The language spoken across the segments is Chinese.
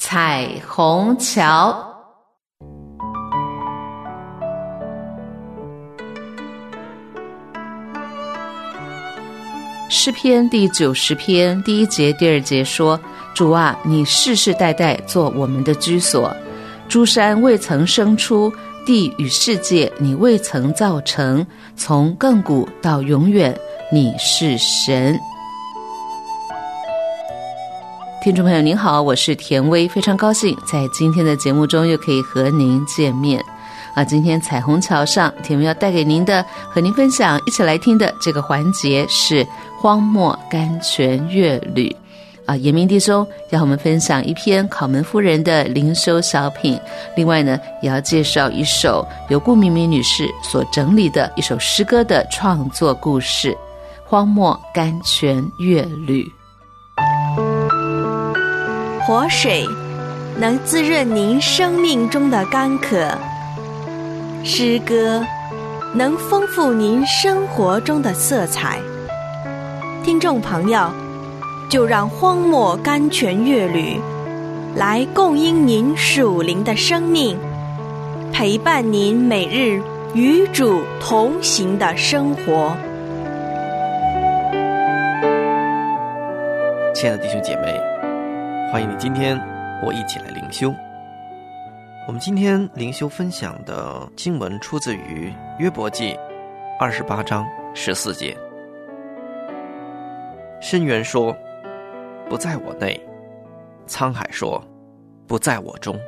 彩虹桥。诗篇第90篇第1节、第2节说：主啊，你世世代代做我们的居所，诸山未曾生出，地与世界你未曾造成，从亘古到永远，你是神。听众朋友您好，我是田薇，非常高兴在今天的节目中又可以和您见面。今天彩虹桥上，田薇要带给您的，和您分享，一起来听的这个环节是荒漠甘泉乐旅。严明弟兄要和我们分享一篇考门夫人的灵修小品，另外呢，也要介绍一首由顾明明女士所整理的一首诗歌的创作故事《荒漠甘泉乐旅》。 活水能滋润您生命中的干渴，诗歌能丰富您生活中的色彩。听众朋友，就让荒漠甘泉乐旅来供应您属灵的生命，陪伴您每日与主同行的生活。 亲爱的弟兄姐妹，欢迎你今天我一起来灵修。我们今天灵修分享的经文出自于约伯记28章14节。深渊说，不在我内；沧海说，不在我中。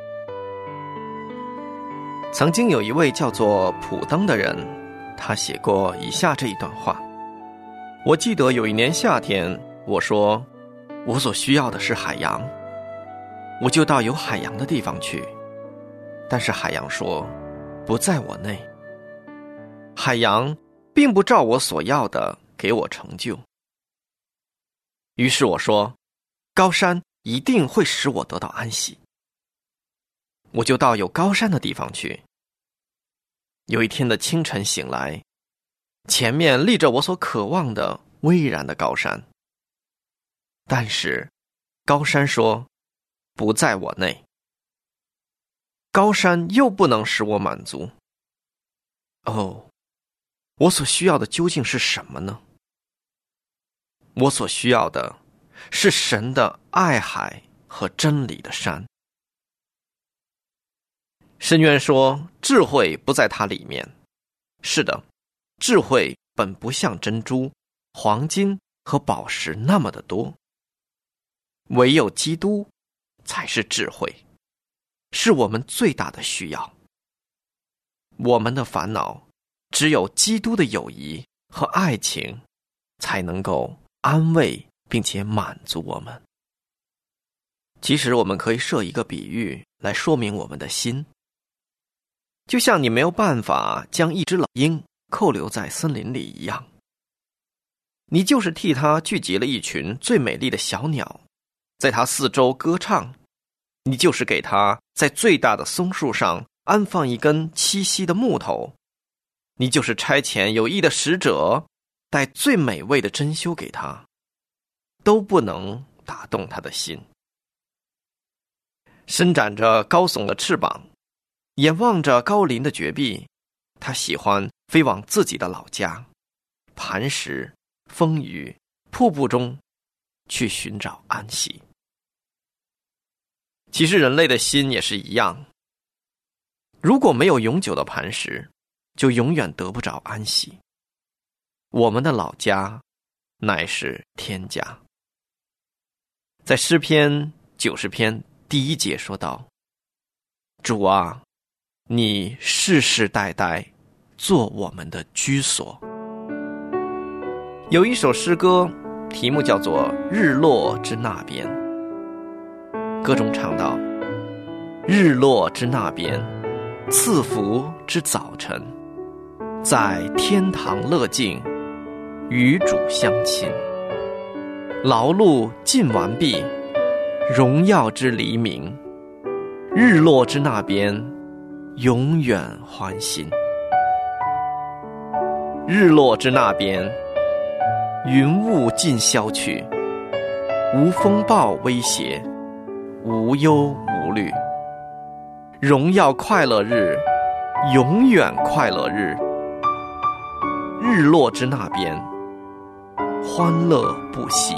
曾经有一位叫做普登的人，他写过以下这一段话：我记得有一年夏天，我说我所需要的是海洋，我就到有海洋的地方去。但是海洋说，不在我内。海洋并不照我所要的给我成就。于是我说，高山一定会使我得到安息。我就到有高山的地方去。有一天的清晨醒来，前面立着我所渴望的巍然的高山。但是高山说，不在我内。高山又不能使我满足。我所需要的究竟是什么呢？我所需要的是神的爱海和真理的山。深渊说，智慧不在它里面。是的，智慧本不像珍珠、黄金和宝石那么的多，唯有基督才是智慧，是我们最大的需要。我们的烦恼，只有基督的友谊和爱情才能够安慰并且满足我们。其实我们可以设一个比喻来说明我们的心，就像你没有办法将一只老鹰扣留在森林里一样，你就是替它聚集了一群最美丽的小鸟，在它四周歌唱，你就是给它在最大的松树上安放一根栖息的木头，你就是差遣有意的使者带最美味的珍馐给他，都不能打动他的心。伸展着高耸的翅膀，眼望着高林的绝壁，他喜欢飞往自己的老家，磐石、风雨、瀑布中去寻找安息。其实人类的心也是一样，如果没有永久的磐石，就永远得不着安息。我们的老家乃是天家。在诗篇90篇第1节说道，主啊，你世世代代做我们的居所。有一首诗歌，题目叫做《日落之那边》。歌中唱道，日落之那边，赐福之早晨，在天堂乐境，与主相亲。劳碌尽完毕，荣耀之黎明，日落之那边，永远欢欣。日落之那边，云雾尽消去，无风暴威胁， 无忧无虑。荣耀快乐日，永远快乐日。日落之那边，欢乐不息。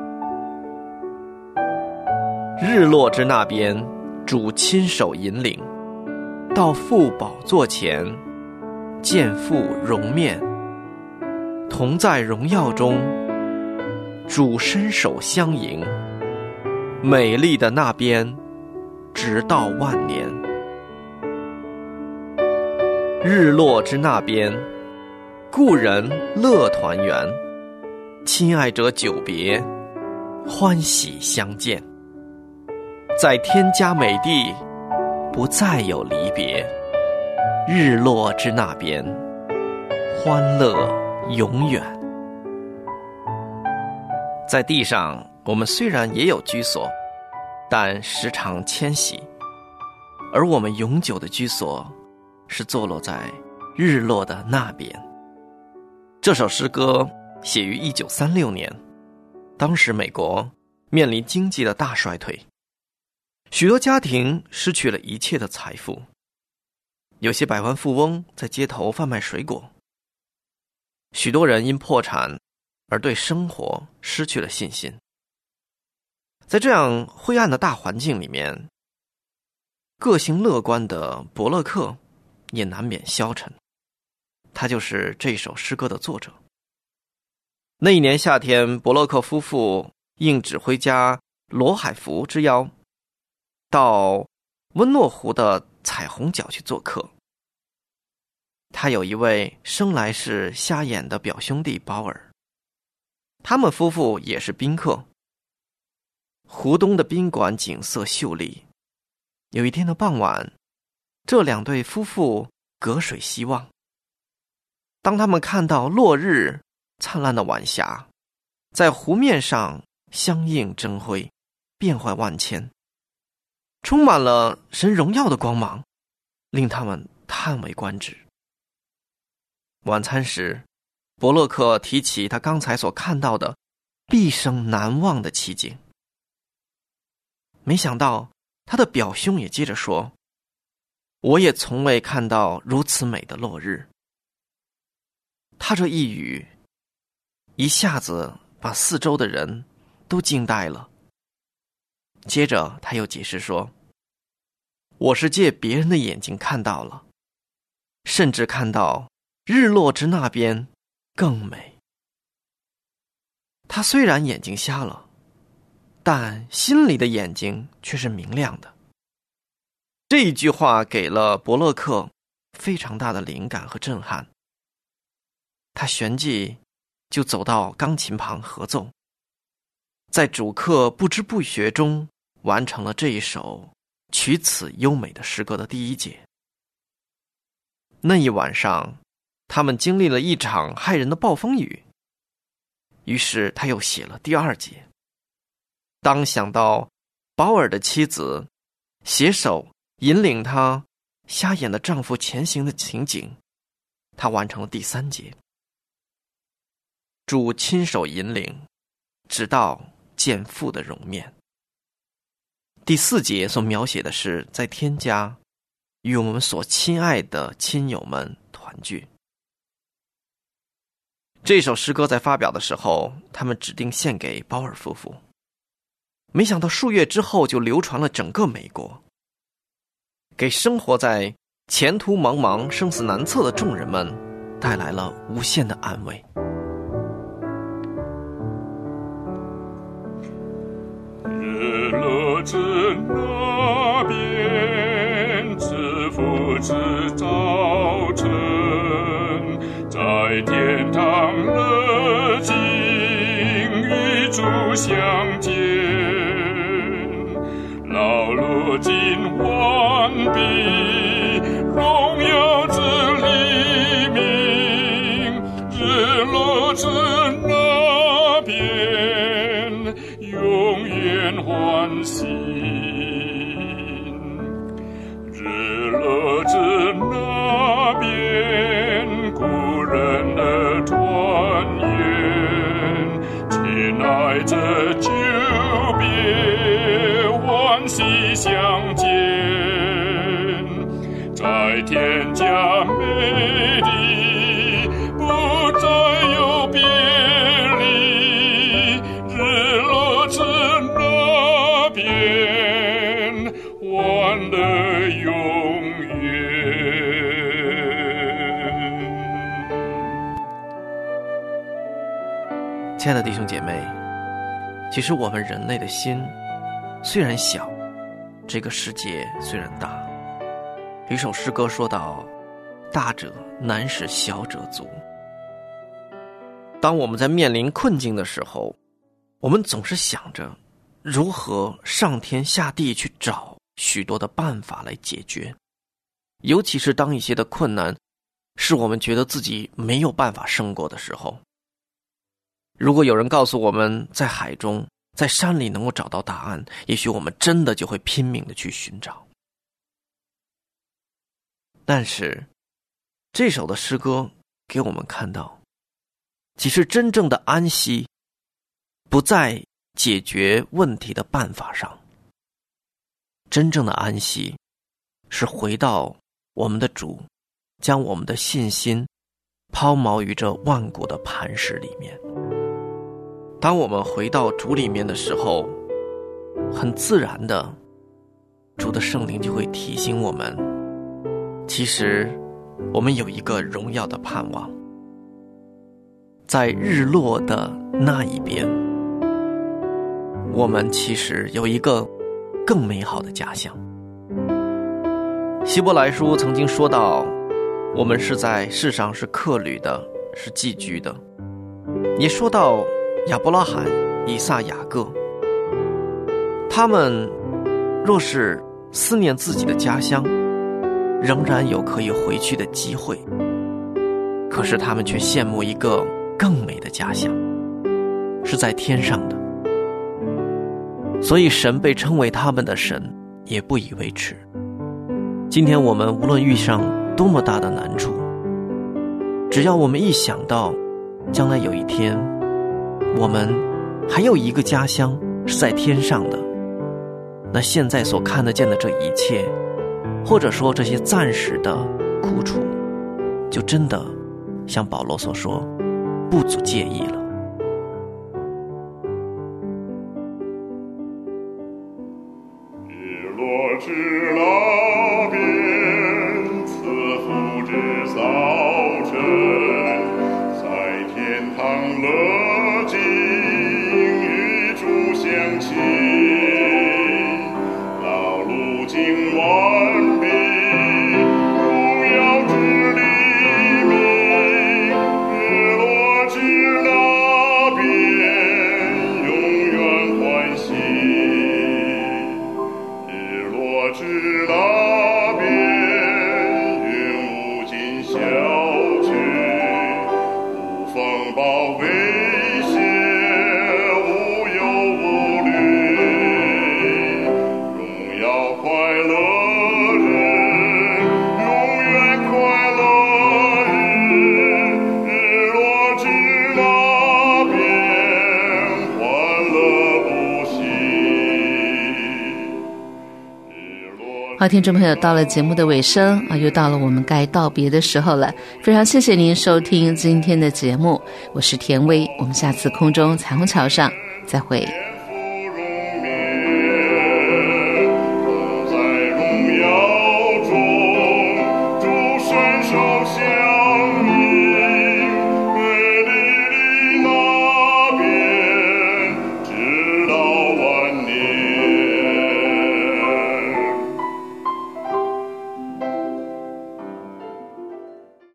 日落之那边，主亲手引领，到父宝座前，见父容面，同在荣耀中，主伸手相迎。美丽的那边，直到万年。日落之那边，故人乐团圆，亲爱者久别，欢喜相见。在天家美地，不再有离别。日落之那边，欢乐永远。在地上，我们虽然也有居所，但时常迁徙，而我们永久的居所是坐落在日落的那边。这首诗歌写于1936年，当时美国面临经济的大衰退，许多家庭失去了一切的财富，有些百万富翁在街头贩卖水果，许多人因破产而对生活失去了信心。在这样灰暗的大环境里面，个性乐观的伯乐克也难免消沉，他就是这首诗歌的作者。那一年夏天，伯乐克夫妇应指挥家罗海福之邀，到温诺湖的彩虹角去做客。他有一位生来是瞎眼的表兄弟保尔，他们夫妇也是宾客。湖东的宾馆景色秀丽，有一天的傍晚，这两对夫妇隔水西望。当他们看到落日灿烂的晚霞在湖面上相映争辉，变幻万千，充满了神荣耀的光芒，令他们叹为观止。晚餐时，伯乐克提起他刚才所看到的毕生难忘的奇景。没想到他的表兄也接着说，我也从未看到如此美的落日。他这一语一下子把四周的人都惊呆了。接着他又解释说，我是借别人的眼睛看到了，甚至看到日落之那边更美。他虽然眼睛瞎了，但心里的眼睛却是明亮的。这一句话给了伯乐克非常大的灵感和震撼，他旋即就走到钢琴旁合奏，在主客不知不觉中完成了这一首曲此优美的诗歌的第一节。那一晚上，他们经历了一场骇人的暴风雨，于是他又写了第二节。当想到保尔的妻子携手引领她瞎眼的丈夫前行的情景，他完成了第三节。主亲手引领，直到见父的容面。第四节所描写的是在天家与我们所亲爱的亲友们团聚。这首诗歌在发表的时候，他们指定献给保尔夫妇，没想到数月之后就流传了整个美国，给生活在前途茫茫生死难测的众人们带来了无限的安慰。 日落之那边，知父之早晨，在天堂乐境与主相见，劳碌尽完毕，荣耀之黎明，日落之那边，永远欢喜。日落之那边，故人的团圆，亲爱着久别，欢喜里相见，在天家美丽，不再有别离，日落至那边，欢乐永远。 亲爱的弟兄姐妹，其实我们人类的心虽然小，这个世界虽然大，有一首诗歌说到，大者难使小者足。当我们在面临困境的时候，我们总是想着如何上天下地去找许多的办法来解决，尤其是当一些的困难是我们觉得自己没有办法胜过的时候。如果有人告诉我们在海中在山里能够找到答案，也许我们真的就会拼命的去寻找。但是这首的诗歌给我们看到，其实真正的安息不在解决问题的办法上，真正的安息是回到我们的主，将我们的信心抛锚于这万古的磐石里面。当我们回到主里面的时候，很自然的，主的圣灵就会提醒我们，其实我们有一个荣耀的盼望，在日落的那一边，我们其实有一个更美好的家乡。希伯来书曾经说到，我们是在世上是客旅的，是寄居的。也说到亚伯拉罕、以撒、雅各，他们若是思念自己的家乡，仍然有可以回去的机会，可是他们却羡慕一个更美的家乡，是在天上的。所以神被称为他们的神，也不以为耻。今天我们无论遇上多么大的难处，只要我们一想到将来有一天我们还有一个家乡是在天上的，那现在所看得见的这一切，或者说这些暂时的苦楚，就真的像保罗所说，不足介意了。 日落至那边，赐福之早晨，在天堂乐境与主相亲，道路经完毕，荣耀之黎明，日落至那边，永远欢喜。日落至那边，云无尽消去，无风暴威胁，无忧无虑，荣耀快乐日，永远快乐日，日落至那边，欢乐不息。 好，听众朋友，到了节目的尾声啊，又到了我们该道别的时候了。非常谢谢您收听今天的节目，我是田薇，我们下次空中彩虹桥上再会。 天父荣冕，同在荣耀中，主伸手显